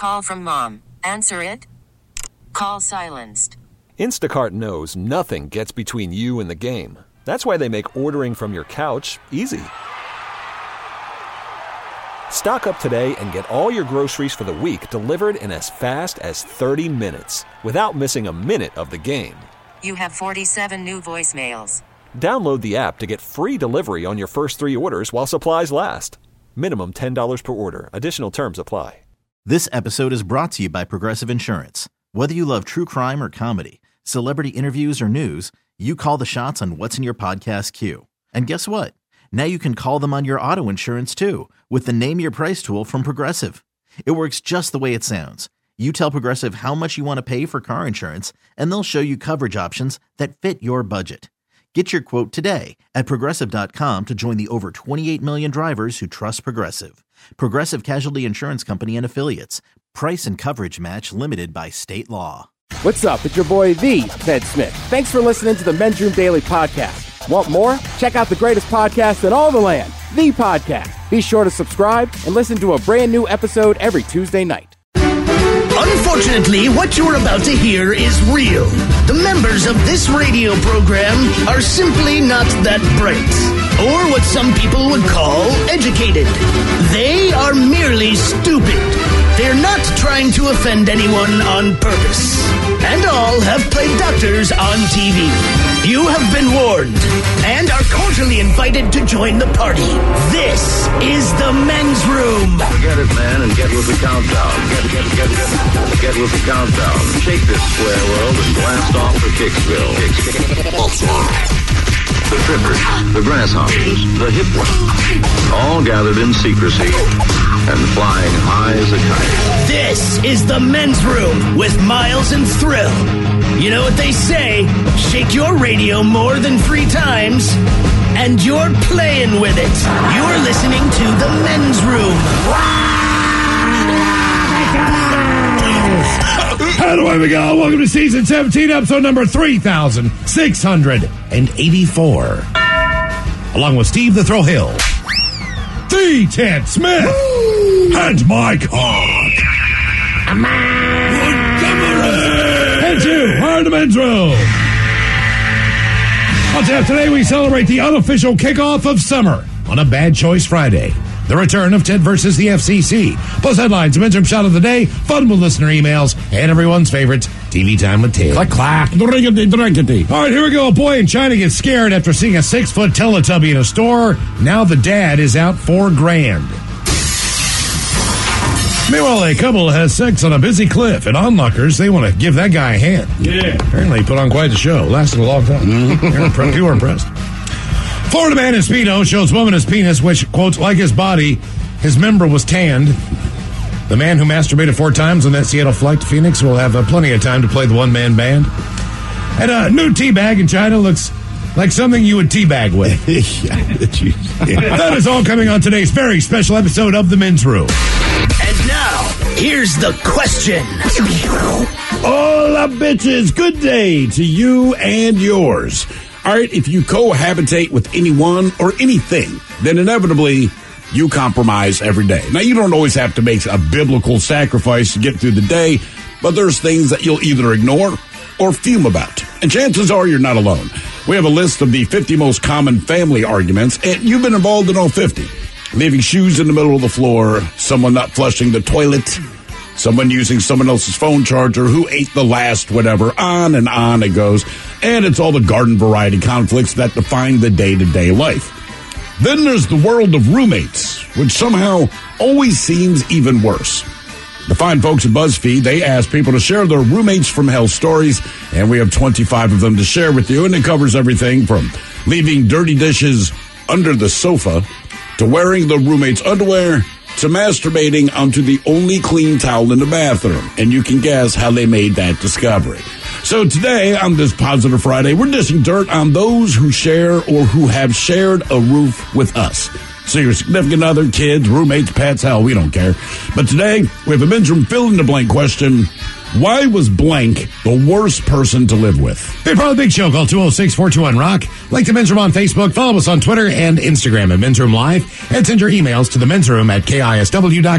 call from mom. Answer it. Call silenced. Instacart knows nothing gets between you and the game. That's why they make ordering from your couch easy. Stock up today and get all your groceries for the week delivered in as fast as 30 minutes without missing a minute of the game. You have 47 new voicemails. Download the app to get free delivery on your first 3 orders while supplies last. Minimum $10 per order. Additional terms apply. This episode is brought to you by Progressive Insurance. Whether you love true crime or comedy, celebrity interviews or news, you call the shots on what's in your podcast queue. And guess what? Now you can call them on your auto insurance too with the Name Your Price tool from Progressive. It works just the way it sounds. You tell Progressive how much you want to pay for car insurance, and they'll show you coverage options that fit your budget. Get your quote today at Progressive.com to join the over 28 million drivers who trust Progressive. Progressive Casualty Insurance Company and Affiliates. Price and coverage match limited by state law. What's up? It's your boy, the Ted Smith. Thanks for listening to the Men's Room Daily Podcast. Want more? Check out the greatest podcast in all the land, The Podcast. Be sure to subscribe and listen to a brand new episode every Tuesday night. Unfortunately, what you're about to hear is real. The members of this radio program are simply not that bright, or what some people would call educated. They are merely stupid. They're not trying to offend anyone on purpose. And all have played doctors on TV. You have been warned and are cordially invited to join the party. This is the Men's Room. Forget it, man, and get with the countdown. Get with the countdown. Shake this square world and blast off for Kicksville. The trippers, the grasshoppers, the hip ones, all gathered in secrecy and flying high as a kite. This is the Men's Room with Miles and Thrill. You know what they say, shake your radio more than 3 times, and you're playing with it. You're listening to the Men's Room. And away we go. Welcome to season 17, episode number 3,684. Along with Steve the Thrill Hill, the Ted Smith, and Mike Hawk. And you are the Men's Room. On tap today, we celebrate the unofficial kickoff of summer on a Bad Choice Friday. The return of Ted versus the FCC. Plus headlines, a Men's Room shot of the day, fun with listener emails, and everyone's favorite TV time with Ted. Clack. All right, here we go. A boy in China gets scared after seeing a 6-foot Teletubby in a store. Now the dad is out $4,000. Meanwhile, a couple has sex on a busy cliff. At Onlookers, they want to give that guy a hand. Yeah. Apparently he put on quite the show. Lasted a long time. You were impressed. Florida man in Speedo shows woman his penis, which, quotes, like his body, his member was tanned. The man who masturbated 4 times on that Seattle flight to Phoenix will have plenty of time to play the one-man band. And a new tea bag in China looks like something you would teabag with. That is all coming on today's very special episode of The Men's Room. And now, here's the question. Hola, bitches. Good day to you and yours. All right, if you cohabitate with anyone or anything, then inevitably you compromise every day. Now, you don't always have to make a biblical sacrifice to get through the day, but there's things that you'll either ignore or fume about. And chances are you're not alone. We have a list of the 50 most common family arguments, and you've been involved in all 50. Leaving shoes in the middle of the floor, someone not flushing the toilet, someone using someone else's phone charger, who ate the last whatever, on it goes. And it's all the garden variety conflicts that define the day-to-day life. Then there's the world of roommates, which somehow always seems even worse. The fine folks at BuzzFeed, they ask people to share their roommates from hell stories, and we have 25 of them to share with you, and it covers everything from leaving dirty dishes under the sofa to wearing the roommate's underwear to masturbating onto the only clean towel in the bathroom. And you can guess how they made that discovery. So today, on this Positive Friday, we're dishing dirt on those who share or who have shared a roof with us. So your significant other, kids, roommates, pets, hell, we don't care. But today, we have a Men's Room fill-in-the-blank question. Why was blank the worst person to live with? Be part of the big show. Call 206-421-ROCK. Like the Men's Room on Facebook. Follow us on Twitter and Instagram at Men's Room Live. And send your emails to the Men's Room at KISW.com.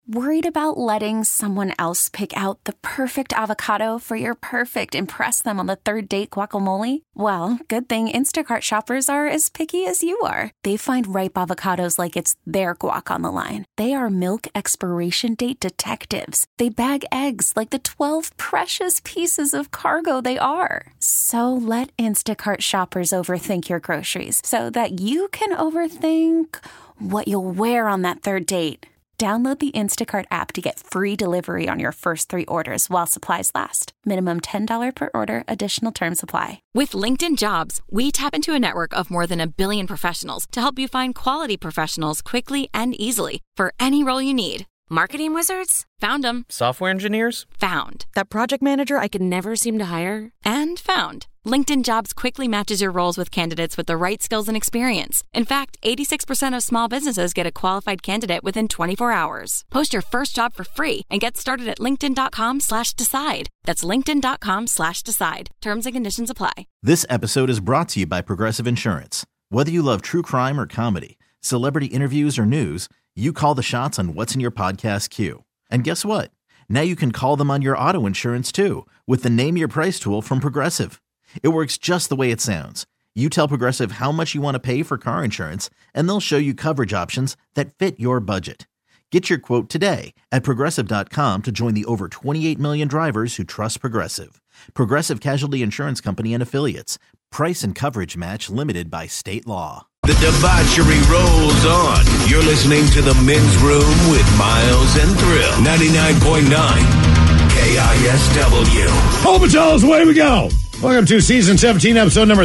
Worried about letting someone else pick out the perfect avocado for your perfect impress them on the third date guacamole? Well, good thing Instacart shoppers are as picky as you are. They find ripe avocados like it's their guac on the line. They are milk expiration date detectives. They bag eggs like the 12 precious pieces of cargo they are. So let Instacart shoppers overthink your groceries so that you can overthink what you'll wear on that third date. Download the Instacart app to get free delivery on your first 3 orders while supplies last. Minimum $10 per order. Additional terms apply. With LinkedIn Jobs, we tap into a network of more than 1 billion professionals to help you find quality professionals quickly and easily for any role you need. Marketing wizards? Found them. Software engineers? Found. That project manager I could never seem to hire? And found. LinkedIn Jobs quickly matches your roles with candidates with the right skills and experience. In fact, 86% of small businesses get a qualified candidate within 24 hours. Post your first job for free and get started at linkedin.com/decide. That's linkedin.com/decide. Terms and conditions apply. This episode is brought to you by Progressive Insurance. Whether you love true crime or comedy, celebrity interviews or news, you call the shots on what's in your podcast queue. And guess what? Now you can call them on your auto insurance too with the Name Your Price tool from Progressive. It works just the way it sounds. You tell Progressive how much you want to pay for car insurance, and they'll show you coverage options that fit your budget. Get your quote today at Progressive.com to join the over 28 million drivers who trust Progressive. Progressive Casualty Insurance Company and Affiliates. Price and coverage match limited by state law. The debauchery rolls on. You're listening to The Men's Room with Miles and Thrill. 99.9 KISW. Hold Patel's, away we go. Welcome to Season 17, Episode number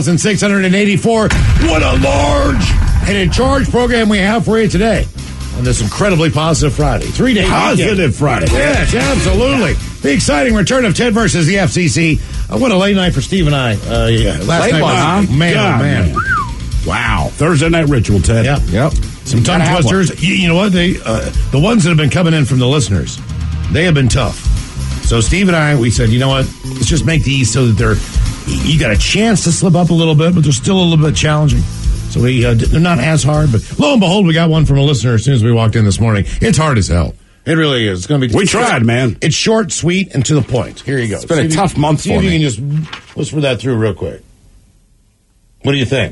3684. What a large and in charge program we have for you today on this incredibly positive Friday. 3-day positive weekend. Friday. Yes, absolutely. The exciting return of Ted versus the FCC. What a late night for Steve and I. Last night was, man. Wow. Thursday night ritual, Ted. Yep. Some tongue twisters. You know what? The ones that have been coming in from the listeners, they have been tough. So Steve and I, we said, you know what? Let's just make these so that you got a chance to slip up a little bit, but they're still a little bit challenging. So they're not as hard, but lo and behold, we got one from a listener as soon as we walked in this morning. It's hard as hell. It really is. It's going to be. We tried, man. It's short, sweet, and to the point. Here you go. It's been a tough month for me. See if you can just whisper that through real quick. What do you think?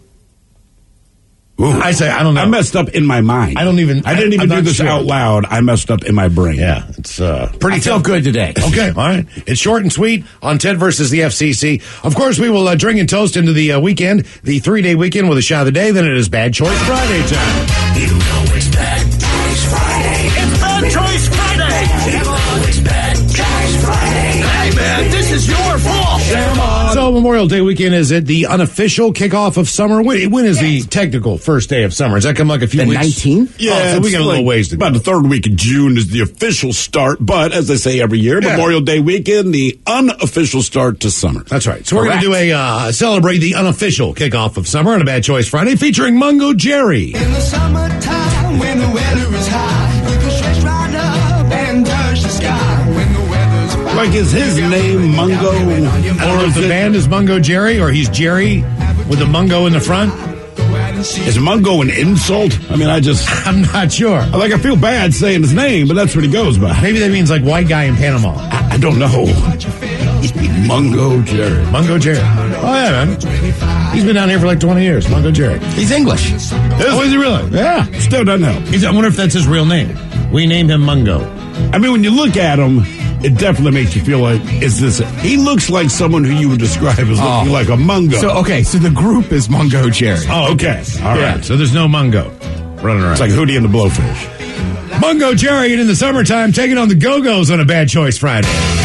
Ooh. I say, I don't know. I messed up in my mind. I didn't even do this out loud. I messed up in my brain. Yeah, it's pretty I feel good today. Okay, all right. It's short and sweet on Ted versus the FCC. Of course, we will drink and toast into the weekend, the 3-day weekend with a shot of the day. Then it is Bad Choice Friday time. You know it's Bad Choice Friday. It's Bad Choice Friday. You know it's Bad Choice Friday. Hey, man, this is your fault. So Memorial Day weekend is it the unofficial kickoff of summer? When is the technical first day of summer? Does that come like a few weeks? The 19th? Yeah, so we got a little ways to go. About the third week of June is the official start, but as I say every year, Memorial Day weekend, the unofficial start to summer. That's right. So we're going to do a celebrate the unofficial kickoff of summer on a Bad Choice Friday featuring Mungo Jerry. In the summertime, when the weather is high, you can stretch right up and touch the sky. When the weather's fine, like, is his name Mungo? Or if the band is Mungo Jerry, or he's Jerry with the Mungo in the front? Is Mungo an insult? I mean, I'm not sure. I feel bad saying his name, but that's what he goes by. Maybe that means like white guy in Panama. I don't know. Mungo Jerry. Mungo Jerry. Oh, yeah, man. He's been down here for like 20 years. Mungo Jerry. He's English. Is he really? Yeah. Still doesn't help. I wonder if that's his real name. We named him Mungo. I mean, when you look at him, it definitely makes you feel like, he looks like someone who you would describe as looking like a Mungo. So the group is Mungo Jerry. Oh, okay. All right. So there's no Mungo running around. It's like Hootie and the Blowfish. Mungo Jerry, and in the summertime, taking on the Go-Go's on a Bad Choice Friday.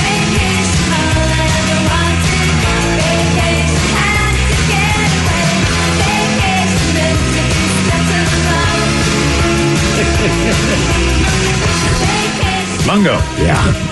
Mungo. Yeah.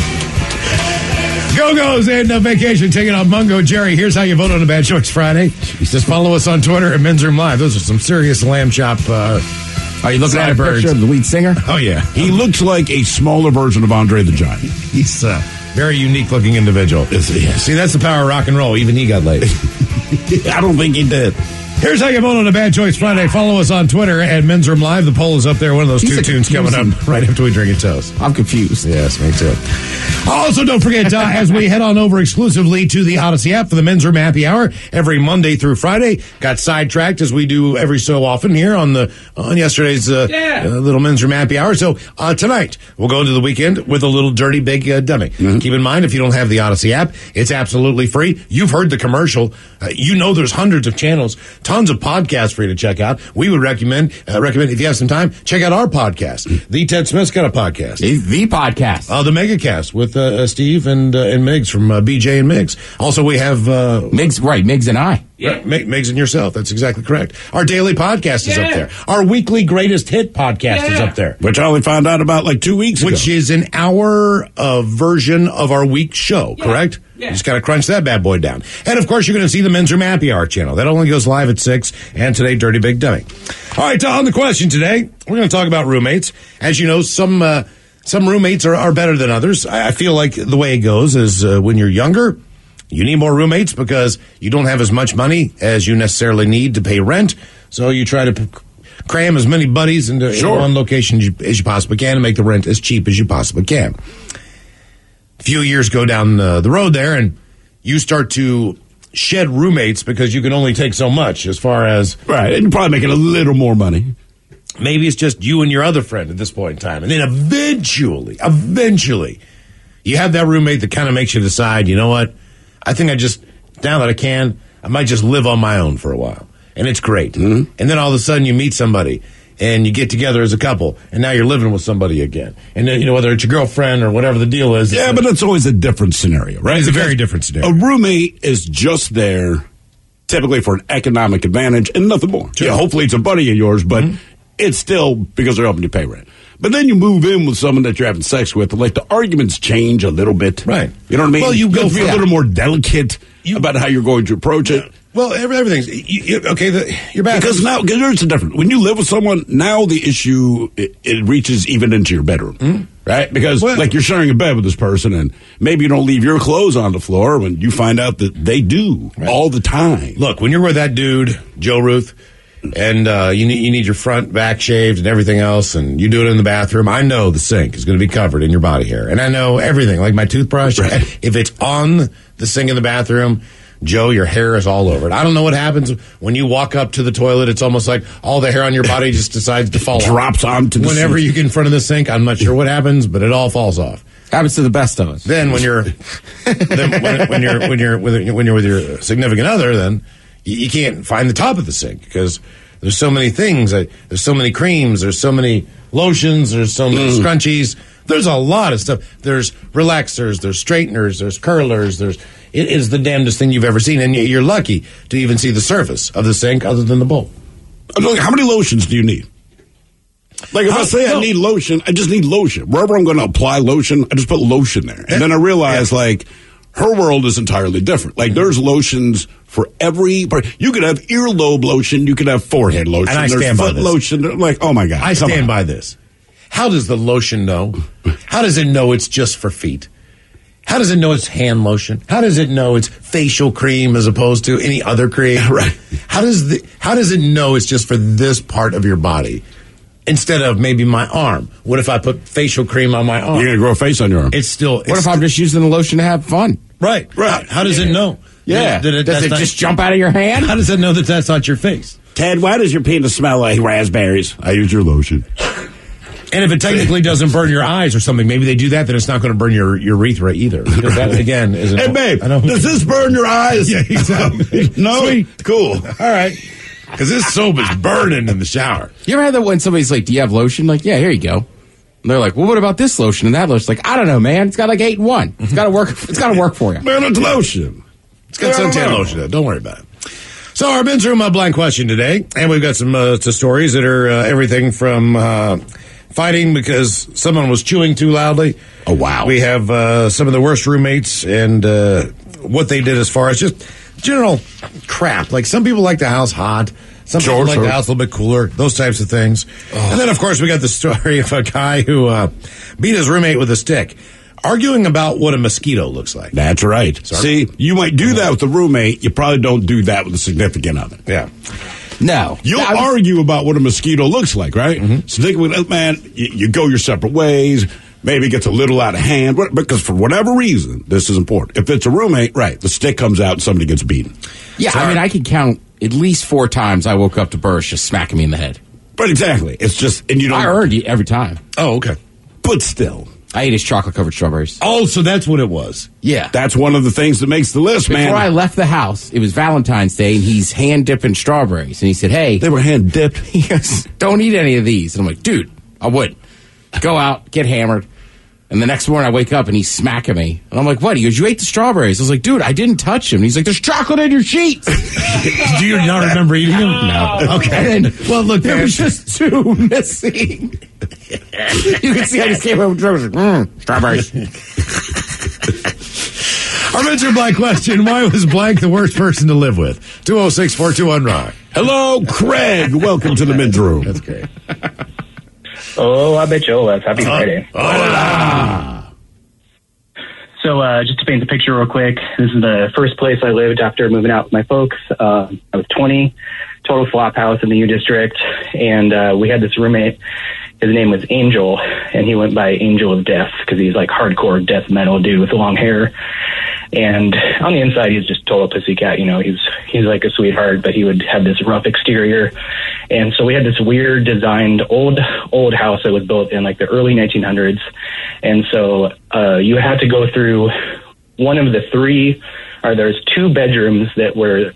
Go-Go's and Vacation taking on Mungo Jerry. Here's how you vote on a Bad Choice Friday. Just follow us on Twitter at Men's Room Live. Those are some serious lamb chop. Are you looking at a picture of the lead singer? Oh, yeah. He looks like a smaller version of Andre the Giant. He's a very unique-looking individual. Yes. See, that's the power of rock and roll. Even he got laid. I don't think he did. Here's how you vote on a Bad Choice Friday. Follow us on Twitter at Men's Room Live. The poll is up there. One of those two tunes coming up right after we drink a toast. I'm confused. Yes, me too. Also, don't forget, as we head on over exclusively to the Odyssey app for the Men's Room Happy Hour every Monday through Friday. Got sidetracked as we do every so often here on yesterday's little Men's Room Happy Hour. So tonight we'll go into the weekend with a little dirty big dummy. Mm-hmm. Keep in mind, if you don't have the Odyssey app, it's absolutely free. You've heard the commercial. You know there's hundreds of channels, tons of podcasts for you to check out. We would recommend if you have some time, check out our podcast. The Ted Smith's got a podcast. The podcast. The Megacast with Steve and Miggs from BJ and Miggs. Also, we have Miggs and I. Yeah. Miggs and yourself. That's exactly correct. Our daily podcast is up there. Our weekly greatest hit podcast is up there. Which I only found out about like 2 weeks ago. Which is an hour version of our week show, correct? Yeah. You just got to crunch that bad boy down. And, of course, you're going to see the Men's Room Happy Hour channel. That only goes live at 6. And today, Dirty Big Dummy. All right, on the question today, we're going to talk about roommates. As you know, some roommates are better than others. I feel like the way it goes is when you're younger, you need more roommates because you don't have as much money as you necessarily need to pay rent. So you try to cram as many buddies into one location as you possibly can and make the rent as cheap as you possibly can. A few years go down the road there, and you start to shed roommates because you can only take so much as far as... Right, and you're probably making a little more money. Maybe it's just you and your other friend at this point in time. And then eventually, you have that roommate that kind of makes you decide, you know what? I think now that I can, I might just live on my own for a while. And it's great. Mm-hmm. And then all of a sudden you meet somebody and you get together as a couple and now you're living with somebody again. And then, whether it's your girlfriend or whatever the deal is. Yeah, but it's always a different scenario, right? It's a very different scenario. A roommate is just there typically for an economic advantage and nothing more. Sure. Yeah, hopefully it's a buddy of yours, but it's still because they're helping you pay rent. But then you move in with someone that you're having sex with, like the arguments change a little bit. Right. You know what I mean? Well, you go feel a little more delicate about how you're going to approach it. Well, everything's you're back. Because now, there's a difference. When you live with someone, now the issue, it reaches even into your bedroom. Right? Because, you're sharing a bed with this person, and maybe you don't leave your clothes on the floor when you find out that they do all the time. Look, when you're with that dude, Joe Ruth, and you need your front, back shaved and everything else, and you do it in the bathroom, I know the sink is going to be covered in your body hair. And I know everything, like my toothbrush. Right. If it's on the sink in the bathroom, Joe, your hair is all over it. I don't know what happens when you walk up to the toilet. It's almost like all the hair on your body just decides to fall off. Drops onto the Whenever sink. you get in front of the sink, I'm not sure what happens, but it all falls off. Happens to the best of us. Then when you're when you're with your significant other, then you can't find the top of the sink because there's so many things. There's so many creams. There's so many lotions. There's so many scrunchies. There's a lot of stuff. There's relaxers. There's straighteners. There's curlers. It is the damnedest thing you've ever seen, and you're lucky to even see the surface of the sink other than the bowl. How many lotions do you need? Like if I say I need lotion, I just need lotion. Wherever I'm going to apply lotion, I just put lotion there. And then I realize, her world is entirely different. Like, there's lotions for every part. You could have earlobe lotion. You could have forehead lotion. And I there's stand by this. Lotion. Like, oh, my God. I stand by this. How does the lotion know? How does it know it's just for feet? How does it know it's hand lotion? How does it know it's facial cream as opposed to any other cream? Right. How does it know it's just for this part of your body? Instead of maybe my arm. What if I put facial cream on my arm? You're going to grow a face on your arm. What if I'm just using the lotion to have fun? Right. How does it know? Yeah. Does it just jump out of your hand? How does it know that that's not your face? Ted, why does your penis smell like raspberries? I use your lotion. And if it technically doesn't burn your eyes or something, maybe they do that, then it's not going to burn your urethra either. Because that, again, is Hey, babe, does this burn your eyes? Yeah, exactly. No? Sweet. Cool. All right. Because this soap is burning in the shower. You ever had that when somebody's like, do you have lotion? Like, yeah, here you go. And they're like, well, what about this lotion and that lotion? Like, I don't know, man. It's got like 8 in 1. It's got to work. It's got to work for you. Man, it's lotion. It's got suntan lotion in it. Don't worry about it. So our Men's Room blank question today, and we've got some stories that are everything from fighting because someone was chewing too loudly. Oh, wow. We have some of the worst roommates and what they did as far as just general crap. Like some people like the house hot. Some people like the house a little bit cooler. Those types of things. Oh. And then, of course, we got the story of a guy who beat his roommate with a stick. Arguing about what a mosquito looks like. That's right. See, you might do that with a roommate. You probably don't do that with a significant other. Yeah. No. You'll argue about what a mosquito looks like, right? Mm-hmm. So think of it, man, you go your separate ways. Maybe it gets a little out of hand. Because for whatever reason, this is important. If it's a roommate, right, the stick comes out and somebody gets beaten. Yeah, I mean, I can count at least 4 times I woke up to Burris just smacking me in the head. But exactly. It's just, and you don't. I earned it every time. Oh, okay. But still. I ate his chocolate-covered strawberries. Oh, so that's what it was. Yeah. That's one of the things that makes the list, man. Before I left the house, it was Valentine's Day, and he's hand-dipping strawberries. And he said, hey. They were hand-dipped? He goes, don't eat any of these. And I'm like, dude, I wouldn't. Go out, get hammered. And the next morning I wake up, and he's smacking me. And I'm like, what? He goes, you ate the strawberries. I was like, dude, I didn't touch him. And he's like, there's chocolate in your sheets. Do you not remember eating them? No. Okay. And then, well, look, there was just 2 missing. You can see I just came over with strawberries. Our Men's Blank question, why was blank the worst person to live with? 206-421-ROCK. Hello, Craig. Welcome to the Men's Room. That's great. Oh, I bet you was. Happy Friday. Hola. So just to paint the picture real quick, this is the first place I lived after moving out with my folks. I was 20, total flop house in the U District, and we had this roommate. His name was Angel, and he went by Angel of Death because he's like hardcore death metal dude with long hair. And on the inside, he's just total pussycat. You know, he's like a sweetheart, but he would have this rough exterior. And so we had this weird designed old house that was built in like the early 1900s. And so you had to go through one of the 3, or there's 2 bedrooms that were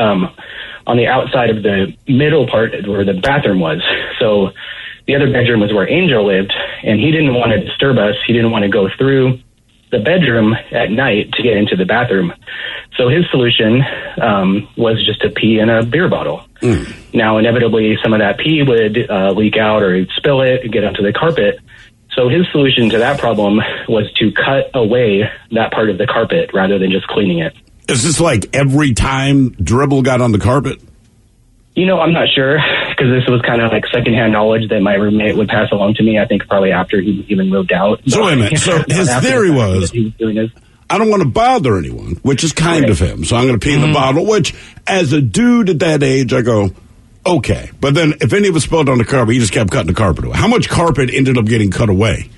on the outside of the middle part where the bathroom was. So the other bedroom was where Angel lived, and he didn't want to disturb us. He didn't want to go through the bedroom at night to get into the bathroom. So his solution was just to pee in a beer bottle. Now, inevitably, some of that pee would leak out or he'd spill it and get onto the carpet. So his solution to that problem was to cut away that part of the carpet rather than just cleaning it. Is this like every time Dribble got on the carpet? You know, I'm not sure, because this was kind of like secondhand knowledge that my roommate would pass along to me, I think probably after he even moved out. So wait a minute. So his theory was, I don't want to bother anyone, which is kind of him. So I'm going to pee in the bottle, which as a dude at that age, I go, okay. But then if any of it spilled on the carpet, he just kept cutting the carpet away. How much carpet ended up getting cut away?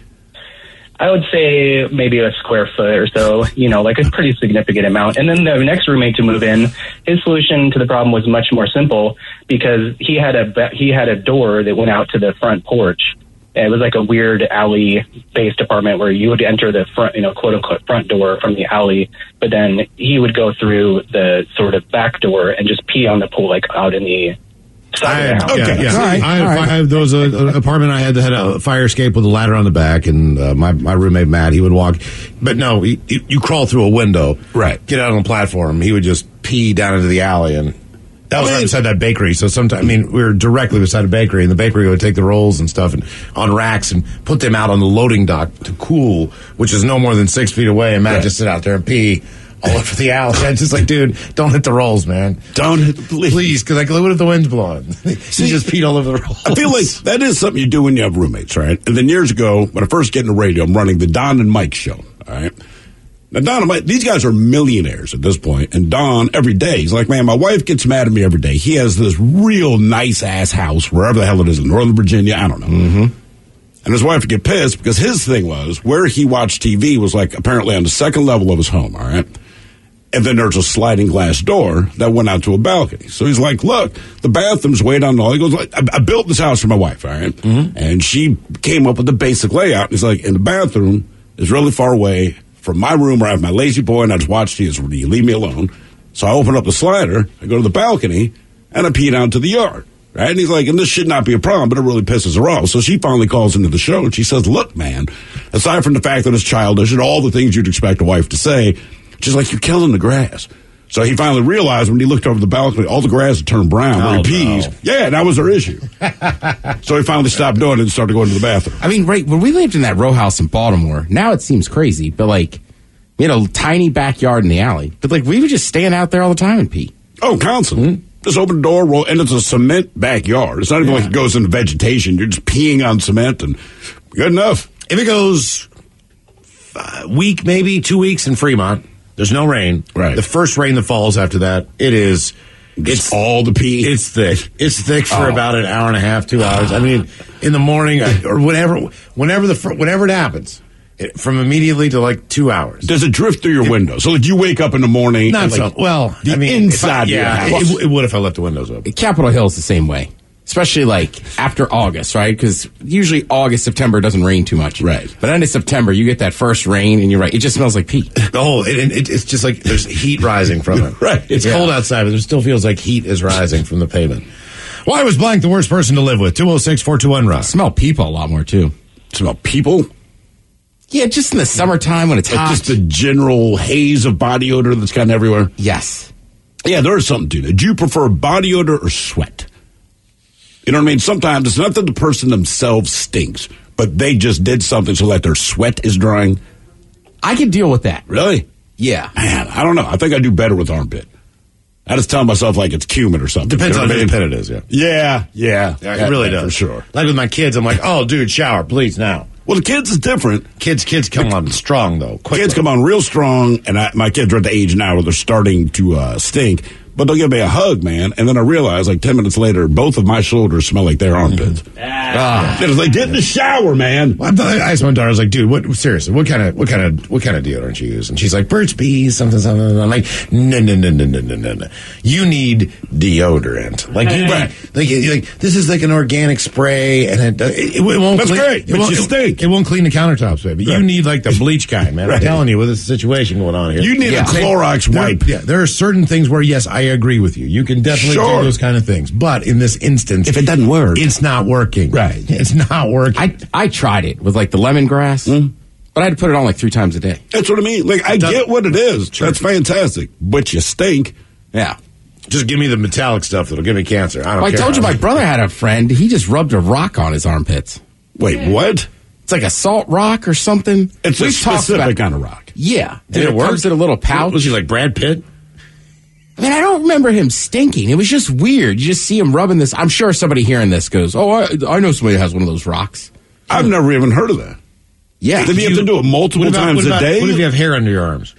I would say maybe a square foot or so, you know, like a pretty significant amount. And then the next roommate to move in, his solution to the problem was much more simple because he had a door that went out to the front porch. And it was like a weird alley-based apartment where you would enter the front, you know, quote-unquote front door from the alley, but then he would go through the sort of back door and just pee on the pool, like out in the side of the house. Okay, yeah. There was an apartment I had that had a fire escape with a ladder on the back, and my roommate Matt, he would walk, but no, you crawl through a window, right? Get out on the platform. He would just pee down into the alley, and that was right beside that bakery. So sometimes, I mean, we were directly beside a bakery, and the bakery would take the rolls and stuff and on racks and put them out on the loading dock to cool, which is no more than 6 feet away, and Matt just sit out there and pee all over the alley. I'm just like, dude, don't hit the rolls, man. Don't hit the please, because like, what if the wind's blowing? He just peed all over the rolls. I feel like that is something you do when you have roommates, right? And then years ago, when I first get into radio, I'm running the Don and Mike show, all right? Now, Don and Mike, these guys are millionaires at this point, and Don, every day, he's like, man, my wife gets mad at me every day. He has this real nice-ass house, wherever the hell it is, in Northern Virginia, I don't know. Mm-hmm. And his wife would get pissed because his thing was, where he watched TV was like apparently on the second level of his home, all right? And then there's a sliding glass door that went out to a balcony. So he's like, look, the bathroom's way down the hall. He goes, I built this house for my wife, all right? Mm-hmm. And she came up with the basic layout. He's like, and the bathroom is really far away from my room where I have my lazy boy and I just watch TV. You leave me alone. So I open up the slider, I go to the balcony, and I pee down to the yard. Right? And he's like, and this should not be a problem, but it really pisses her off. So she finally calls into the show and she says, look, man, aside from the fact that it's childish and all the things you'd expect a wife to say, she's like, you're killing the grass. So he finally realized when he looked over the balcony, all the grass had turned brown where he pees. No. Yeah, that was her issue. So he finally stopped doing it and started going to the bathroom. I mean, right, when we lived in that row house in Baltimore, now it seems crazy, but like, we had a tiny backyard in the alley. But like, we would just stand out there all the time and pee. Oh, constantly. Mm-hmm. Just open the door, roll, and it's a cement backyard. It's not even like it goes into vegetation. You're just peeing on cement and good enough. If it goes week, maybe 2 weeks in Fremont. There's no rain. Right. The first rain that falls after that, it's all the pee. It's thick. It's thick for about an hour and a half, 2 hours. I mean, in the morning or whenever it happens, from immediately to like 2 hours. Does it drift through your window? So like you wake up in the morning. Not and, so. like, Well, the I mean, inside. it would if I left the windows open. Capitol Hill's the same way. Especially like after August, right? Because usually August, September it doesn't rain too much. Right. But end of September, you get that first rain and you're right. It just smells like pee. It's just like there's heat rising from it. Right. It's cold outside, but there still feels like heat is rising from the pavement. Why was blank the worst person to live with? 206-421-ROCK. Smell people a lot more too. Smell people? Yeah, just in the summertime when it's hot. Just the general haze of body odor that's kind of everywhere. Yes. Yeah, there is something to that. Do you prefer body odor or sweat? You know what I mean? Sometimes it's not that the person themselves stinks, but they just did something so that their sweat is drying. I can deal with that. Really? Yeah. Man, I don't know. I think I do better with armpit. I just tell myself like it's cumin or something. Depends You know on what I whose mean? pet it is, yeah. Yeah, It really does. for sure. Like with my kids, I'm like, oh, dude, shower, please, now. Well, the kids is different. Kids come on strong, though. Quickly. Kids come on real strong, and my kids are at the age now where they're starting to stink. But they'll give me a hug, man, and then I realize, like 10 minutes later, both of my shoulders smell like their armpits. It was like, get in the shower, man. I asked my daughter, I was like, dude, seriously, what kind of deodorant you use? And she's like, Burt's Bees, something. I'm like, no. You need deodorant. Like, like this is like an organic spray, and it won't. That's clean, great, but you stink. It won't clean the countertops, baby. You need like the bleach kind, man. I'm telling you, with this situation going on here, You need a Clorox wipe. There are certain things where, yes, I agree with you. You can definitely do those kind of things, but in this instance, if it doesn't work, it's not working. Right. It's not working. I tried it with like the lemongrass, but I had to put it on like 3 times a day. That's what I mean. Like, I get what it is. That's fantastic. But you stink. Yeah. Just give me the metallic stuff that'll give me cancer. I don't care. I told you my brother had a friend. He just rubbed a rock on his armpits. Wait, what? It's like a salt rock or something. It's a specific kind of rock. Yeah. Did it work? Comes in a little pouch. Was he like Brad Pitt? I mean, I don't remember him stinking. It was just weird. You just see him rubbing this. I'm sure somebody hearing this goes, oh, I know somebody who has one of those rocks. I've never even heard of that. Yeah. Did he have to do it multiple times a day? What if you have hair under your arms?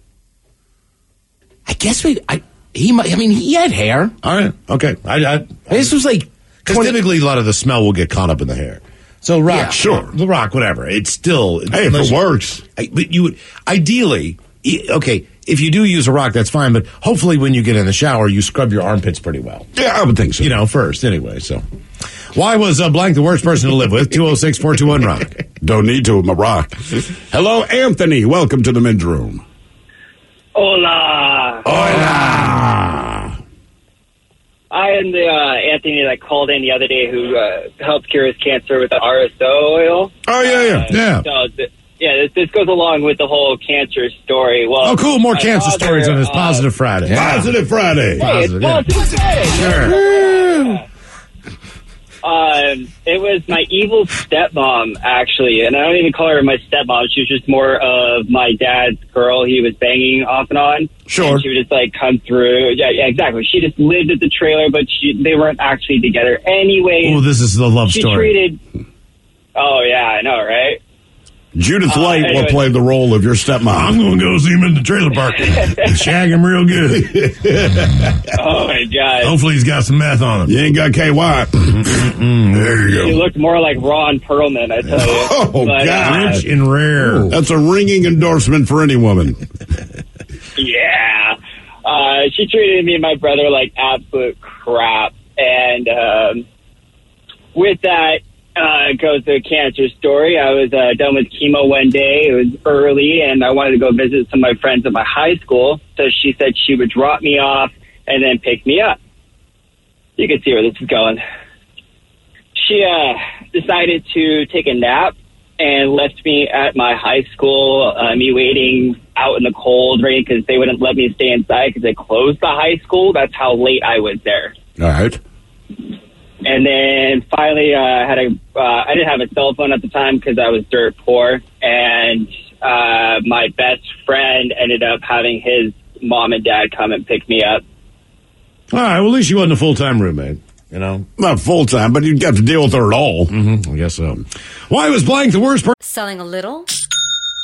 I guess he had hair. All right. Okay. This was like... Because typically a lot of the smell will get caught up in the hair. So rock, sure. The rock, whatever. It's still... Hey, if it works. But you would... Ideally... Okay, if you do use a rock, that's fine, but hopefully when you get in the shower, you scrub your armpits pretty well. Yeah, I would think so. First, anyway, so. Why was blank the worst person to live with? 206-421-ROCK. Don't need to with my rock. Hello, Anthony. Welcome to the men's room. Hola. I am the Anthony that called in the other day who helped cure his cancer with the RSO oil. Oh, yeah. This goes along with the whole cancer story. Well, oh, cool. More cancer stories on this Positive Friday. Yeah. Positive Friday. Hey, it's Positive Friday. Sure. It was my evil stepmom, actually. And I don't even call her my stepmom. She was just more of my dad's girl he was banging off and on. Sure. And she would just, like, come through. Yeah, exactly. She just lived at the trailer, but they weren't actually together anyway. Oh, this is the love story. Oh, yeah, I know, right? Judith Light will play the role of your stepmom. I'm going to go see him in the trailer park and shag him real good. Oh, my God. Hopefully he's got some meth on him. You ain't got KY. There you go. He looked more like Ron Perlman, I tell you. Oh, God. Rich and rare. Ooh. That's a ringing endorsement for any woman. Yeah. She treated me and my brother like absolute crap. And with that, goes the cancer story. I was done with chemo one day. It was early, and I wanted to go visit some of my friends at my high school. So she said she would drop me off and then pick me up. You can see where this is going. She decided to take a nap and left me at my high school, me waiting out in the cold rain because they wouldn't let me stay inside because they closed the high school. That's how late I was there. All right. And then finally, I didn't have a cell phone at the time because I was dirt poor. And my best friend ended up having his mom and dad come and pick me up. All right, well, at least you wasn't a full-time roommate, you know? Not full-time, but you got to deal with her at all. Mm-hmm, I guess so. Why was blank the worst person? Selling a little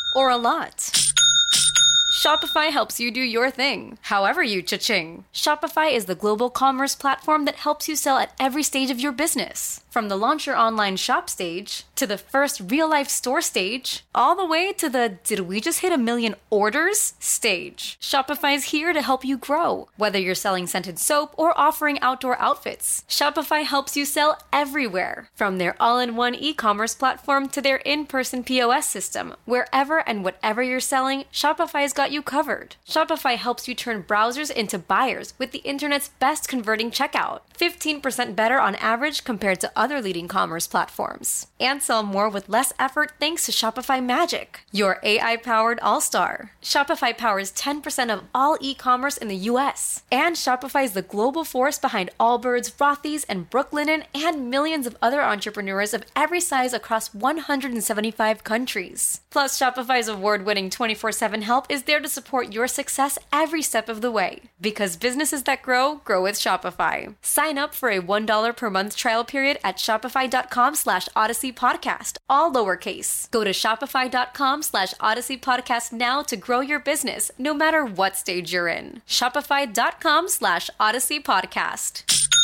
or a lot. Shopify helps you do your thing, however you cha-ching. Shopify is the global commerce platform that helps you sell at every stage of your business. From the launch your online shop stage, to the first real-life store stage, all the way to the did we just hit 1 million orders stage. Shopify's here to help you grow. Whether you're selling scented soap or offering outdoor outfits, Shopify helps you sell everywhere. From their all-in-one e-commerce platform to their in-person POS system, wherever and whatever you're selling, Shopify's got you covered. Shopify helps you turn browsers into buyers with the internet's best converting checkout. 15% better on average compared to other leading commerce platforms. And sell more with less effort thanks to Shopify Magic, your AI-powered all-star. Shopify powers 10% of all e-commerce in the U.S. And Shopify is the global force behind Allbirds, Rothy's, and Brooklinen, and millions of other entrepreneurs of every size across 175 countries. Plus, Shopify's award-winning 24/7 help is there to support your success every step of the way. Because businesses that grow, grow with Shopify. Sign up for a $1 per month trial period at shopify.com/Odyssey Podcast, all lowercase. Go to shopify.com/Odyssey Podcast now to grow your business, no matter what stage you're in. Shopify.com/Odyssey Podcast.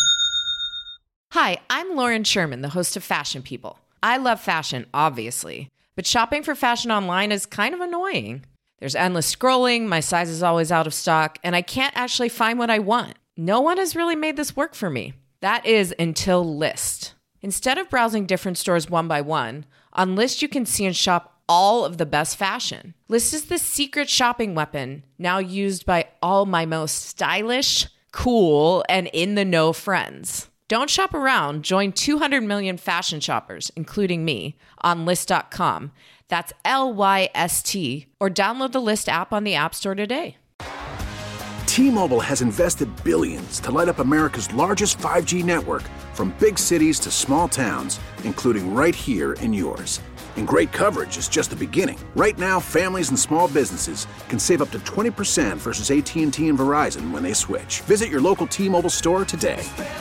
Hi, I'm Lauren Sherman, the host of Fashion People. I love fashion, obviously, but shopping for fashion online is kind of annoying. There's endless scrolling, my size is always out of stock, and I can't actually find what I want. No one has really made this work for me. That is until Lyst. Instead of browsing different stores one by one, on Lyst you can see and shop all of the best fashion. Lyst is the secret shopping weapon now used by all my most stylish, cool, and in-the-know friends. Don't shop around. Join 200 million fashion shoppers, including me, on Lyst.com. That's LYST, or download the Lyst app on the App Store today. T-Mobile has invested billions to light up America's largest 5G network, from big cities to small towns, including right here in yours. And great coverage is just the beginning. Right now, families and small businesses can save up to 20% versus AT&T and Verizon when they switch. Visit your local T-Mobile store today.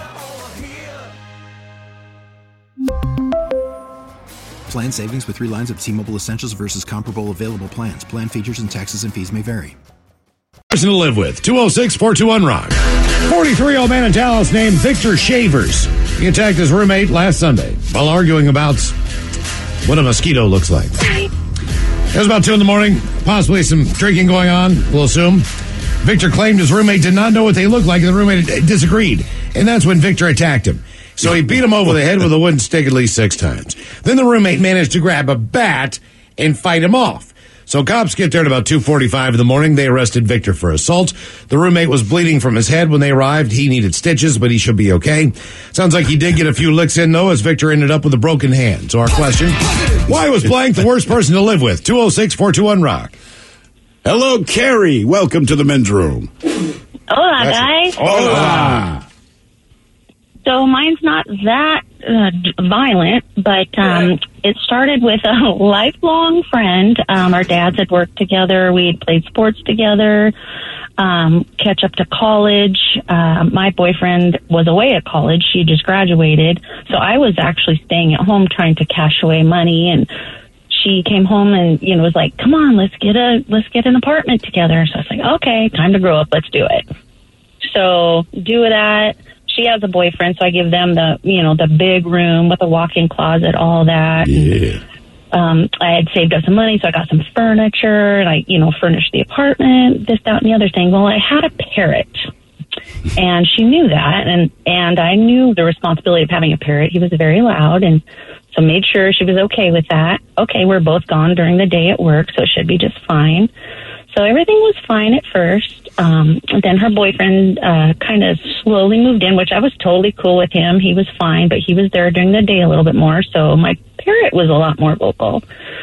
Plan savings with 3 lines of T-Mobile Essentials versus comparable available plans. Plan features and taxes and fees may vary. Person to live with, 206-421-ROCK. 43-year-old man in Dallas named Victor Shavers. He attacked his roommate last Sunday while arguing about what a mosquito looks like. It was about 2 in the morning, possibly some drinking going on, we'll assume. Victor claimed his roommate did not know what they looked like, and the roommate disagreed. And that's when Victor attacked him. So he beat him over the head with a wooden stick at least 6 times. Then the roommate managed to grab a bat and fight him off. So cops get there at about 2:45 in the morning. They arrested Victor for assault. The roommate was bleeding from his head when they arrived. He needed stitches, but he should be okay. Sounds like he did get a few licks in, though, as Victor ended up with a broken hand. So our question, why was blank the worst person to live with? 206-421-ROCK. Hello, Carrie. Welcome to the men's room. Hola, guys. Hola. So mine's not that violent, but it started with a lifelong friend. Our dads had worked together. We had played sports together, catch up to college. My boyfriend was away at college. She just graduated. So I was actually staying at home trying to cash away money, and she came home and, was like, come on, let's get an apartment together. So I was like, okay, time to grow up. Let's do it. So do that. She has a boyfriend, so I give them the big room with a walk-in closet, all that. Yeah. I had saved up some money, so I got some furniture, and I, furnished the apartment, this, that, and the other thing. Well, I had a parrot, and she knew that, and I knew the responsibility of having a parrot. He was very loud, and so made sure she was okay with that. Okay, we're both gone during the day at work, so it should be just fine. So everything was fine at first. Then her boyfriend kind of slowly moved in, which I was totally cool with him. He was fine, but he was there during the day a little bit more. So my parrot was a lot more vocal.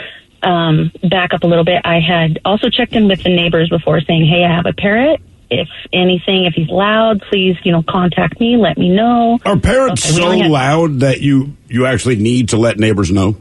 Back up a little bit. I had also checked in with the neighbors before saying, hey, I have a parrot. If he's loud, please, contact me. Let me know. Are parrots so loud that you actually need to let neighbors know?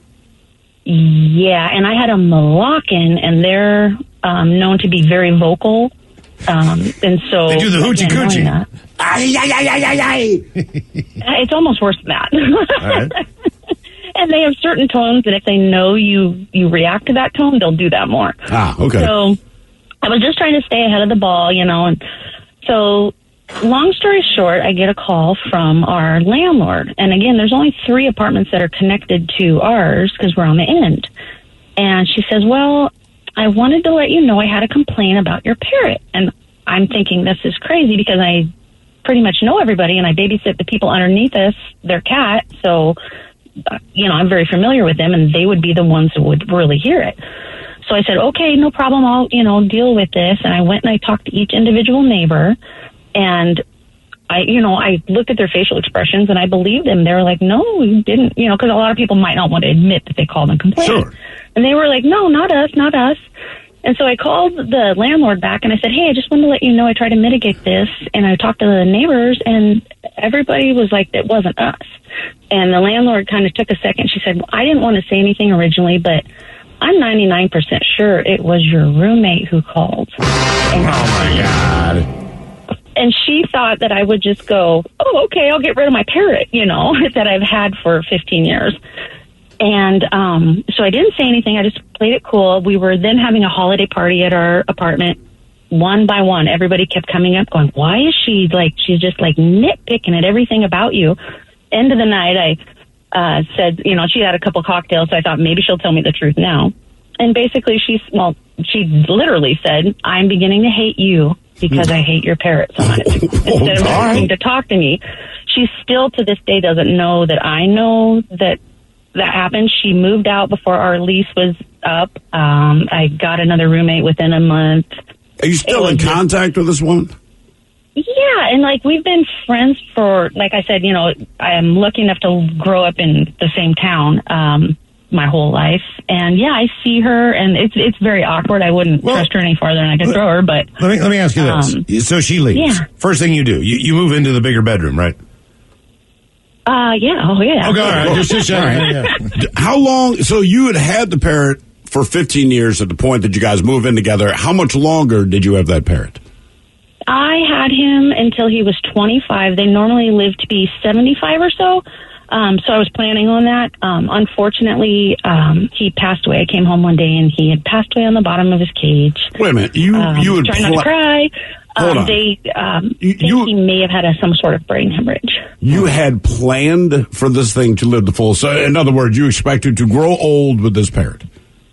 Yeah, and I had a Moroccan, and they're known to be very vocal. And so they do the hoochie coochie. It's almost worse than that. All right. And they have certain tones that if they know you react to that tone, they'll do that more. Ah, okay. So I was just trying to stay ahead of the ball, you know. And so long story short, I get a call from our landlord. And again, there's only 3 apartments that are connected to ours because we're on the end. And she says, well, I wanted to let you know I had a complaint about your parrot. And I'm thinking this is crazy because I pretty much know everybody and I babysit the people underneath us, their cat. So, you know, I'm very familiar with them and they would be the ones who would really hear it. So I said, okay, no problem. I'll, you know, deal with this. And I went and I talked to each individual neighbor and I looked at their facial expressions and I believed them. They were like, no, you didn't, you know, because a lot of people might not want to admit that they called and complained. Sure. And they were like, no, not us. And so I called the landlord back and I said, hey, I just wanted to let you know I tried to mitigate this. And I talked to the neighbors and everybody was like, it wasn't us. And the landlord kind of took a second. She said, well, I didn't want to say anything originally, but I'm 99% sure it was your roommate who called. And oh, my God. And she thought that I would just go, oh, okay, I'll get rid of my parrot, you know, that I've had for 15 years. And so I didn't say anything. I just played it cool. We were then having a holiday party at our apartment. One by one, everybody kept coming up going, why is she like, she's just like nitpicking at everything about you. End of the night, I said, you know, she had a couple cocktails, so I thought maybe she'll tell me the truth now. And basically she literally said, I'm beginning to hate you because I hate your parrot so much. Instead of wanting to talk to me, she still to this day doesn't know that I know that happened. She moved out before our lease was up. I got another roommate within a month. Are you still in contact with this woman? Yeah, and like we've been friends for, like I said, you know, I am lucky enough to grow up in the same town my whole life. And yeah, I see her, and it's very awkward. I wouldn't trust her any farther than I could throw her. But let me ask you this: so she leaves. Yeah. First thing you do, you move into the bigger bedroom, right? Yeah. Oh, yeah. Okay, all right. Just yeah. How long? So you had the parrot for 15 years at the point that you guys move in together. How much longer did you have that parrot? I had him until he was 25. They normally live to be 75 or so. So I was planning on that. Unfortunately, he passed away. I came home one day and he had passed away on the bottom of his cage. Wait a minute. You would try not to cry. Hold on. They think he may have had some sort of brain hemorrhage. You had planned for this thing to live the full. So, in other words, you expected to grow old with this parrot.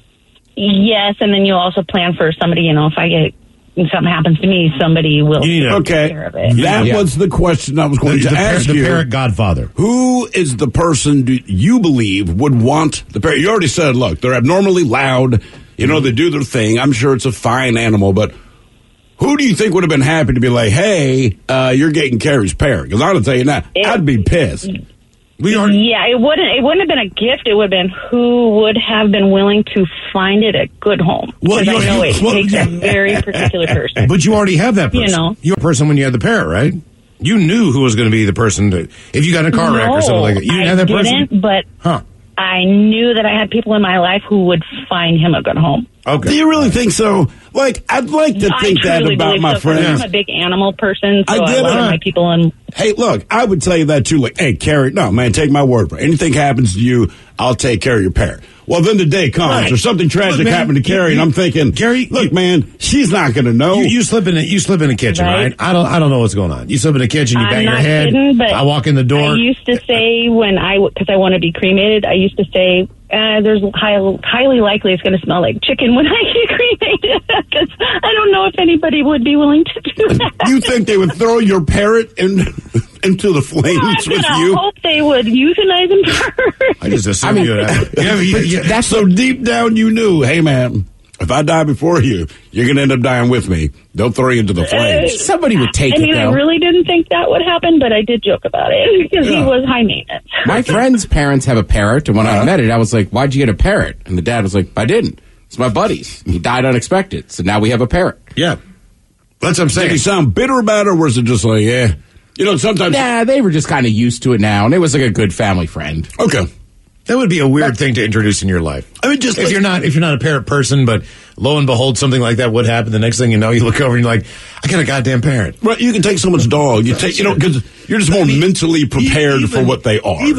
Yes, and then you also plan for somebody. You know, if something happens to me, somebody will take care of it. That was the question I was going to ask you. The parrot godfather. Who is the person do you believe would want the parrot? You already said, look, they're abnormally loud. You know, they do their thing. I'm sure it's a fine animal, but who do you think would have been happy to be like, hey, you're getting Carrie's parrot? Because I'm going to tell you now, I'd be pissed. Yeah, it wouldn't have been a gift. It would have been who would have been willing to find it a good home. Because I know it takes a very particular person. But you already have that person. You know. You're a person when you had the parrot, right? You knew who was going to be the person if you got in a car wreck or something like that. You didn't have that person? But I knew that I had people in my life who would find him a good home. Okay. Do you really think so? Like, I'd like to think that about my friends. I'm a big animal person, so I a lot of my people in. Hey, look, I would tell you that too. Like, hey, Carrie, no, man, take my word for it. Anything happens to you, I'll take care of your parrot. Well, then the day comes, or something tragic happened to Carrie, and I'm thinking, Carrie, look, man, she's not going to know. You slip in the kitchen, right? I don't know what's going on. You slip in the kitchen, you bang your head. But I walk in the door. I used to say because I want to be cremated, I used to say, there's highly likely it's going to smell like chicken when I get cremated, because I don't know if anybody would be willing to do that. You think they would throw your parrot into the flames with you? I hope they would euthanize him first. I just assumed you would. That's so deep down you knew, hey, man, if I die before you, you're going to end up dying with me. Don't throw you into the flames. Somebody would take it, though. I really didn't think that would happen, but I did joke about it because he was high maintenance. My friend's parents have a parrot, and when I met it, I was like, why'd you get a parrot? And the dad was like, I didn't. It's my buddy's. He died unexpected, so now we have a parrot. Yeah. That's what I'm saying. Did he sound bitter about it, or was it just like, yeah? You know, sometimes... Nah, they were just kind of used to it now, and it was like a good family friend. Okay. That would be a weird thing to introduce in your life. I mean, just if you're not a parrot person, but lo and behold, something like that would happen. The next thing you know, you look over and you're like, I got a goddamn parrot. Right? You can take someone's dog. You take, because you're just more mentally prepared for what they are. Even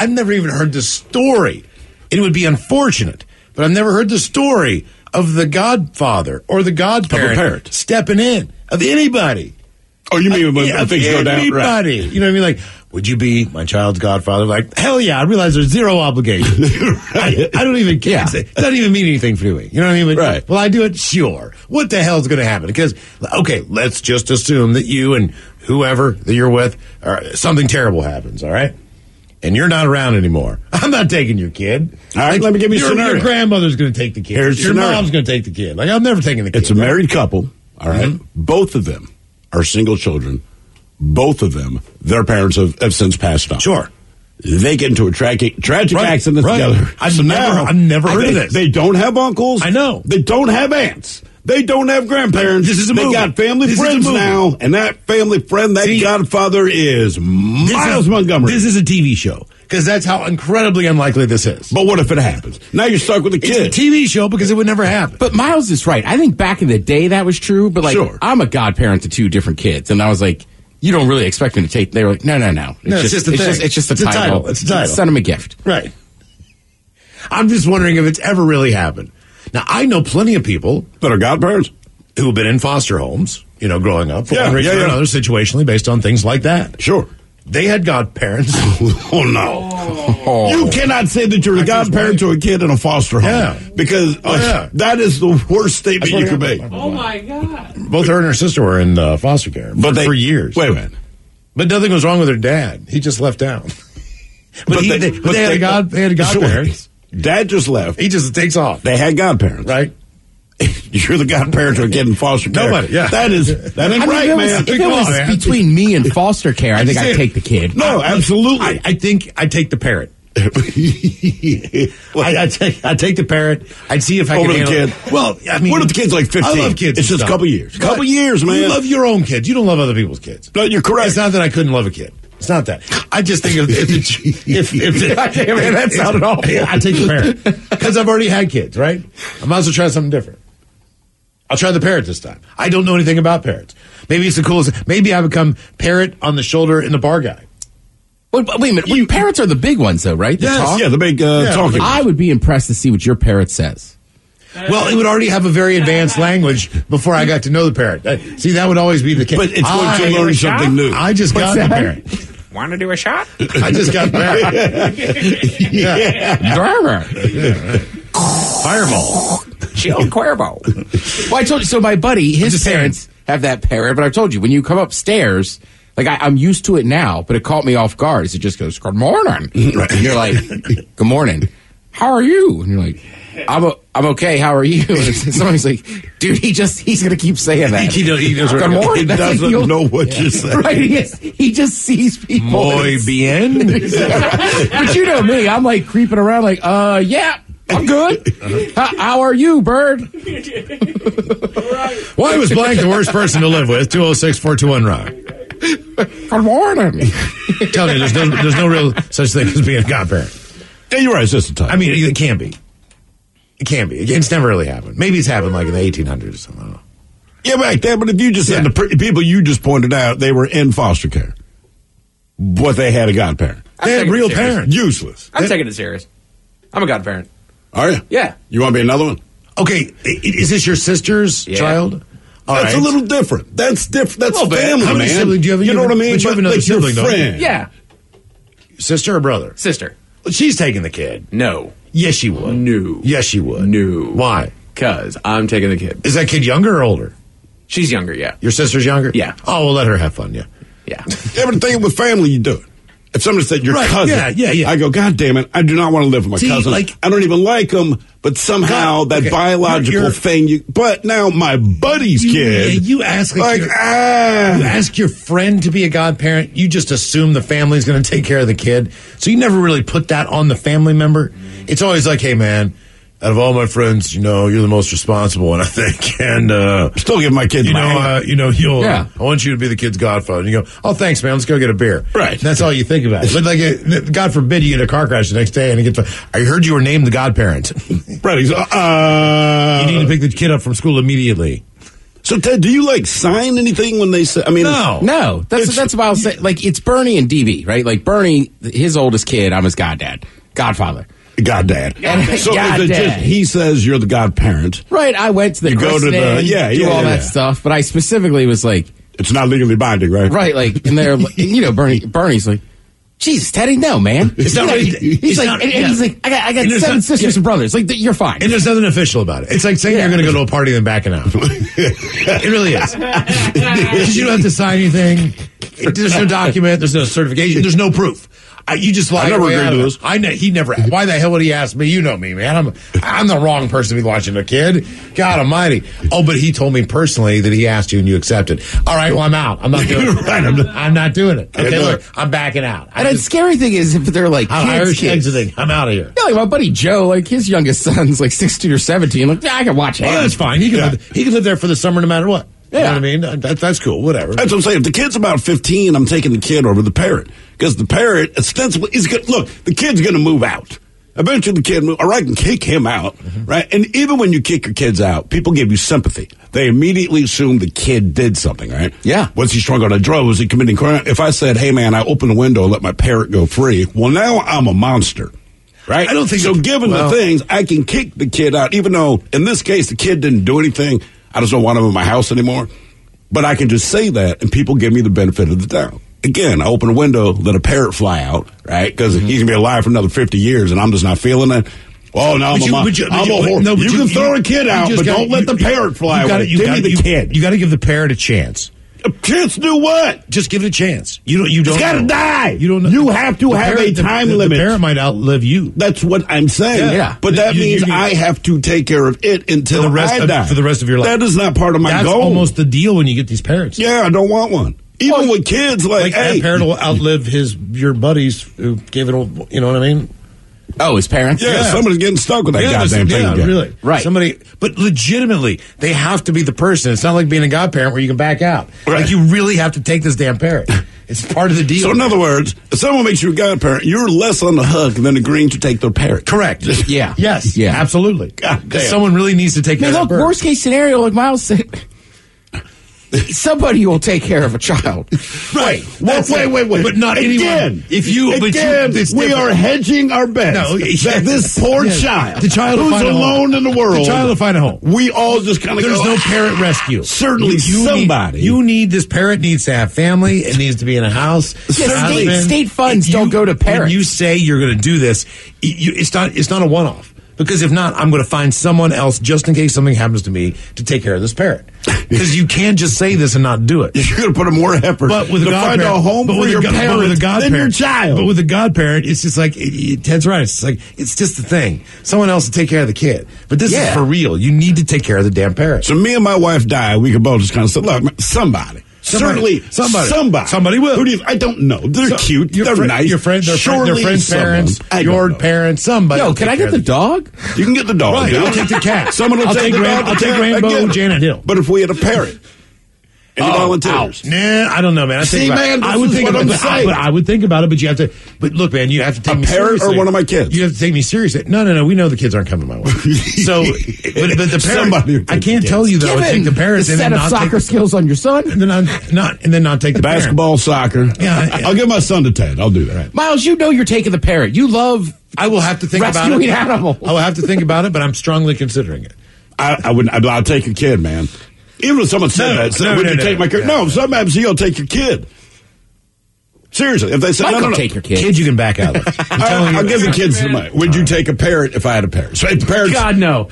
I've never even heard the story. It would be unfortunate, but I've never heard the story of the godfather or the godparent parent. stepping in, of anybody. Oh, you mean when things go down? Anybody. Right. You know what I mean? Like, would you be my child's godfather? Like, hell yeah, I realize there's zero obligation. I don't even care. Yeah. It doesn't even mean anything for me. You know what I mean? But, right. Will I do it? Sure. What the hell's going to happen? Because, okay, let's just assume that you and whoever that you're with, something terrible happens, all right? And you're not around anymore. I'm not taking your kid. All right, let me give you a scenario. Your grandmother's going to take the kid. Here's your scenario. mom's going to take the kid. Like, I'm never taking the kid. It's a married couple, all right? Mhm. Both of them are single children. Both of them, their parents have since passed on. Sure. They get into a tragic Right, accident right. together. I've never heard of this. They don't have uncles. I know. They don't have aunts. They don't have grandparents. This is a they movie. got family This is a friends movie. now, and that family friend, that godfather is Miles Montgomery. This is a TV show, because that's how incredibly unlikely this is. But what if it happens? Now you're stuck with the kid. It's a TV show because it would never happen. But Miles is right. I think back in the day that was true, but like, Sure. I'm a godparent to two different kids, and I was like, you don't really expect me to take. They were like, no. It's just a thing. It's just a It's a title. title. It's a title. Send him a gift. Right. I'm just wondering if it's ever really happened. Now, I know plenty of people that are godparents who have been in foster homes, you know, growing up, for Yeah, one reason yeah, or yeah. another, situationally based on things like that. Sure. They had godparents. Oh, no. You cannot say that you're a godparent to a kid in a foster home. Yeah. Because that is the worst statement you can make. Oh my God. Both her and her sister were in foster care for years. Wait a minute. But nothing was wrong with her dad. He just left town. But they had godparents. Dad just left. He just takes off. They had godparents. Right? You're the godparent to a kid in foster care. Nobody, yeah. That ain't right, man. If it was between me and foster care, I think I'd take the kid. No, absolutely. I think I'd take the parent. I'd take the parent. I'd see if I Over could the handle kid. Well, I mean, What if the kid's like 15? I love kids. It's and just a stuff. couple years. But Couple years, man. You love your own kids. You don't love other people's kids. No, you're correct. It's not that I couldn't love a kid. It's not that. I just think if God damn it, that sounded awful. I take the parent because I've already had kids. Right? I might as well try something different. I'll try the parrot this time. I don't know anything about parrots. Maybe it's the coolest. Maybe I become parrot on the shoulder in the bar guy. Wait a minute. Parrots are the big ones, though, right? Yes. Yeah, the big talking. I would be impressed to see what your parrot says. Well, it would already have a very advanced language before I got to know the parrot. See, that would always be the case. But it's going to learn something new. I just got the parrot. Want to do a shot? I just got the parrot. Fireball. Chill Cuervo. Well, I told you. So my buddy, his parents have that parrot, but I told you, when you come upstairs, like I'm used to it now, but it caught me off guard. It just goes, "Good morning," and you're like, "Good morning. How are you?" And you're like, I'm okay. How are you?" And somebody's like, "Dude, he's gonna keep saying that." He does Good morning. He That's doesn't like know what you're saying. Right? He just sees people. Muy bien. But you know me, I'm like creeping around, like, yeah. I'm good. How are you, bird? Why was blank the worst person to live with? 206-421-ROCK. Good morning. Tell me, there's no real such thing as being a godparent. Yeah, you're right. It's just a type. I mean, it can be. It can be. It's never really happened. Maybe it's happened like in the 1800s or something. I don't know. Yeah, back there. But if you just said the people you just pointed out, they were in foster care, but they had a godparent. They had real parents. Useless. I'm taking it serious. I'm a godparent. Are you? Yeah. You want to be another one? Okay, is this your sister's child? All That's right. a little different. That's different. That's Well, but family, how many man. siblings do you have? You know what I mean? But you have another like your sibling, don't you? friend. Yeah. Sister or brother? Sister. Well, she's taking the kid. No. Yes, she would. No. Yes, she would. No. Why? Because I'm taking the kid. Is that kid younger or older? She's younger, yeah. Your sister's younger? Yeah. Oh, well, let her have fun, yeah. Yeah. Everything with family, you do it. If somebody said your Right, cousin, yeah. I go, God damn it, I do not want to live with my See, cousin. like- I don't even like him, but somehow that biological thing. But now my buddy's kid. You ask you ask your friend to be a godparent. You just assume the family's going to take care of the kid, so you never really put that on the family member. It's always like, hey man, out of all my friends, you're the most responsible one, I think, and still give my kid. I want you to be the kid's godfather. And you go, oh thanks man, let's go get a beer. Right. And that's all you think about. But like, God forbid you get a car crash the next day and it gets. I heard you were named the godparent. Right. He's, you need to pick the kid up from school immediately. So, Ted, do you like sign anything when they say? I mean, no. That's why I'll say. Like, it's Bernie and DB, right? Like Bernie, his oldest kid. I'm his godfather. Goddad. So is it just he says you're the godparent, right? I went to the christening, do all that stuff, but I specifically was like, it's not legally binding, right? Right, like, and they're, Bernie's like, Jesus, Teddy, no, man. It's not right. He's like, he's like, I got 7 sisters and brothers. Like, you're fine. And there's nothing official about it. It's like saying you're going to go to a party and then backing out. It really is. Because you don't have to sign anything. There's no document. There's no certification. There's no proof. You just lied. I never agreed to this. He never. Why the hell would he ask me? You know me, man. I'm the wrong person to be watching a kid. God Almighty. Oh, but he told me personally that he asked you and you accepted. All right, well, I'm out. I'm not doing it. I'm not doing it. Okay, look, I'm backing out. And the scary thing is if they're like kids, exiting. I'm out of here. Yeah, like my buddy Joe, like his youngest son's like 16 or 17. Like, yeah, I can watch him. Well, that's fine. He can live there for the summer no matter what. Yeah. You know what I mean? That's cool. Whatever. That's what I'm saying. If the kid's about 15, I'm taking the kid over the parent. Because the parent, ostensibly, is good. Look, the kid's going to move out. Eventually the kid, or I can kick him out, right? And even when you kick your kids out, people give you sympathy. They immediately assume the kid did something, right? Yeah. Was he strung on a drug? Was he committing crime? If I said, hey, man, I opened the window and let my parent go free, well, now I'm a monster. Right? I don't think so. Given the things, I can kick the kid out, even though in this case the kid didn't do anything. I just don't want him in my house anymore. But I can just say that, and people give me the benefit of the doubt. Again, I open a window, let a parrot fly out, right? Because he's going to be alive for another 50 years, and I'm just not feeling that. Oh, no, I'm a whore. You can throw a kid out, but don't let the parrot fly away. Give me the kid. You got to give the parrot a chance. A chance to do what? Just give it a chance. You don't. It's got to die. You don't know. You have to have a time limit. The parent might outlive you. That's what I'm saying. Yeah. But that means I have to take care of it until I die. For the rest of your life. That is not part of my goal. That's almost the deal when you get these parents. Yeah, I don't want one. Even with kids, like hey. That parent will outlive your buddies who gave it, you know what I mean? Oh, his parents? Yeah, somebody's getting stuck with that goddamn thing. Yeah, really. Right. But legitimately, they have to be the person. It's not like being a godparent where you can back out. Right. Like, you really have to take this damn parent. It's part of the deal. So, in other words, if someone makes you a godparent, you're less on the hook than agreeing to take their parent. Correct. Yeah. Yes. Yeah. Absolutely. Because someone really needs to take care of that parent. Worst case scenario, like Miles said, somebody will take care of a child. Right. Wait. But not anyone. We are hedging our bets. No, that this poor child, the child who's alone in the world, the child will find a home. We all just kind of There's no parent rescue. Certainly somebody. This parent needs to have family. It needs to be in a house. Yeah, state funds don't go to parents. When you say you're going to do this, it's not a one-off. Because if not, I'm going to find someone else just in case something happens to me to take care of this parent. Because you can't just say this and not do it. You're going to put in more effort but with to find a home for your parent than your child. But with a godparent, it's just like, Ted's right. It's like, it's just a thing. Someone else to take care of the kid. But this is for real. You need to take care of the damn parent. So me and my wife die. We could both just kind of say, look, somebody. Certainly, somebody will. Who do you? I don't know. They're cute. They're nice. Your friends, their friends' parents, your parents, somebody. Yo, can I get the dog? You can get the dog. Right, I'll take the cat. Someone will take the dog. I'll take Rainbow Janet Hill. But if we had a parrot. Any volunteers? Nah, I don't know, man. I would think about it, but you have to. But look, man, you have to take me seriously. A parent or one of my kids? You have to take me seriously. No. We know the kids aren't coming my way. So, but the parent, I can't tell you though. Take the parents and then not take soccer skills on your son, and then not take the basketball, soccer. Yeah, I'll give my son to Ted. I'll do that. Right. Miles, you know you're taking the parent. You love. I will have to think about it. Animals. I will have to think about it, but I'm strongly considering it. I'll take your kid, man. Even if someone said would you take my kid? No, sometimes you'll take your kid. Seriously, if they say, no, take your kid. Kids you can back out of. I'll give the kids some money. Would you take a parrot if I had a parrot? So if parrots, God, no.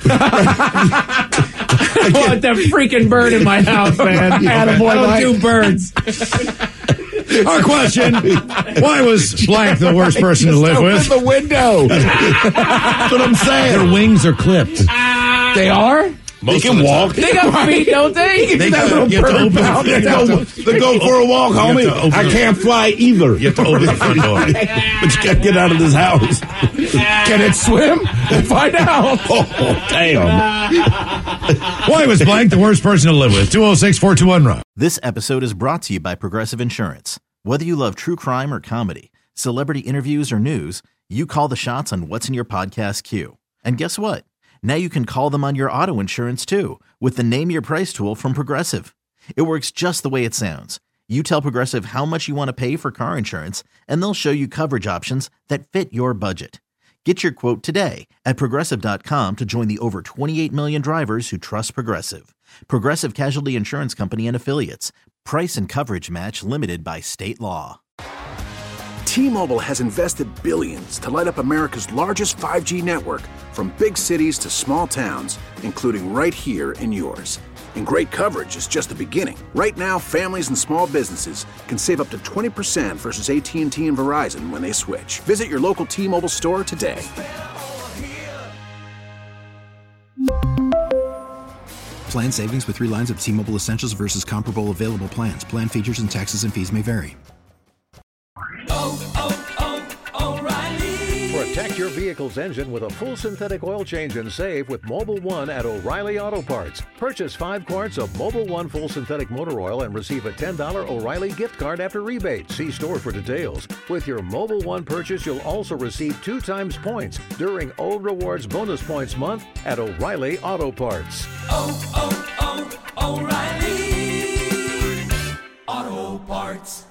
I want that freaking bird in my house, man. I don't do birds. Our question, why was blank the worst person to live with? Open the window. That's what I'm saying. Their wings are clipped. They are? They can walk. They got feet, don't they? They go for a walk, homie. I can't fly either. You have to open the front door. But you got to get out of this house. Can it swim? We'll find out. Oh, damn. Why was blank the worst person to live with? 206-421-ROCK. This episode is brought to you by Progressive Insurance. Whether you love true crime or comedy, celebrity interviews or news, you call the shots on what's in your podcast queue. And guess what? Now you can call them on your auto insurance too with the Name Your Price tool from Progressive. It works just the way it sounds. You tell Progressive how much you want to pay for car insurance, and they'll show you coverage options that fit your budget. Get your quote today at Progressive.com to join the over 28 million drivers who trust Progressive. Progressive Casualty Insurance Company and Affiliates. Price and coverage match limited by state law. T-Mobile has invested billions to light up America's largest 5G network, from big cities to small towns, including right here in yours. And great coverage is just the beginning. Right now, families and small businesses can save up to 20% versus AT&T and Verizon when they switch. Visit your local T-Mobile store today. Plan savings with 3 lines of T-Mobile Essentials versus comparable available plans. Plan features and taxes and fees may vary. Protect your vehicle's engine with a full synthetic oil change and save with Mobil 1 at O'Reilly Auto Parts. Purchase 5 quarts of Mobil 1 full synthetic motor oil and receive a $10 O'Reilly gift card after rebate. See store for details. With your Mobil 1 purchase, you'll also receive 2 times points during O Rewards Bonus Points Month at O'Reilly Auto Parts. O'Reilly Auto Parts.